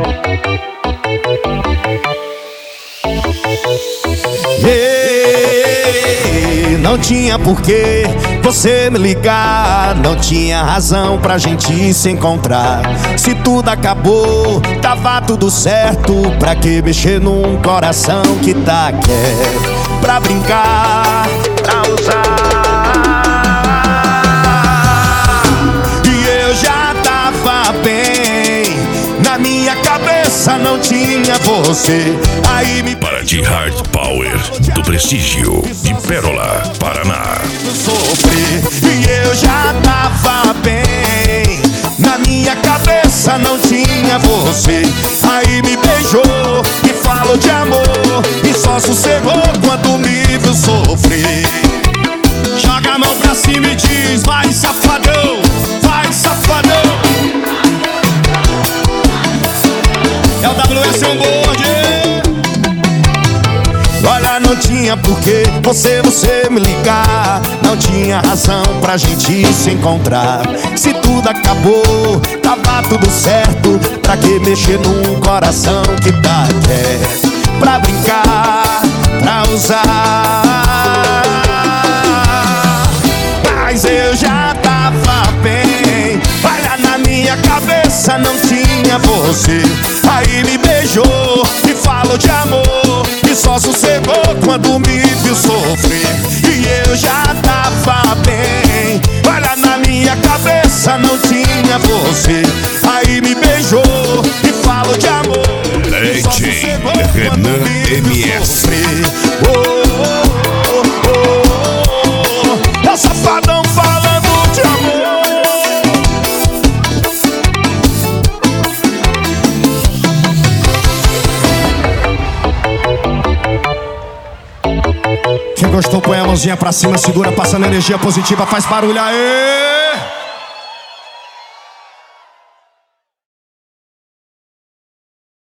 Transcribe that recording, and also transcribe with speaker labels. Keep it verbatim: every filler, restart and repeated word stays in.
Speaker 1: Ei, não tinha porquê você me ligar, não tinha razão pra gente se encontrar. Se tudo acabou, tava tudo certo. Pra que mexer num coração que tá quieto? Pra brincar, pra usar. E eu já tava bem, na minha cabeça não tinha você. Aí me
Speaker 2: Para de Hard Power do Prestígio de Pérola, Paraná.
Speaker 1: sofrer. E eu já tava bem, na minha cabeça não tinha você. Aí me beijou e falou de amor, e só sossegou quando me viu sofrer. Joga a mão pra cima e diz: vai safadão, vai safadão. É o W S on board. Olha, não tinha porquê você, você me ligar, não tinha razão pra gente se encontrar. Se tudo acabou, tava tudo certo. Pra que mexer num coração que tá quieto? Pra brincar, pra usar. Mas eu já tava bem, olha, na minha cabeça não tinha você. Aí me beijou e falou de amor, e só sossegou quando me viu sofrer. E eu já tava bem, olha, na minha cabeça não tinha você. Aí me beijou e falou de amor, e só sossegou quando me viu sofrer. Oh, oh, oh, oh, oh. É o safadão falando de amor. Quem gostou põe a mãozinha pra cima, segura, passando energia positiva, faz barulho aí.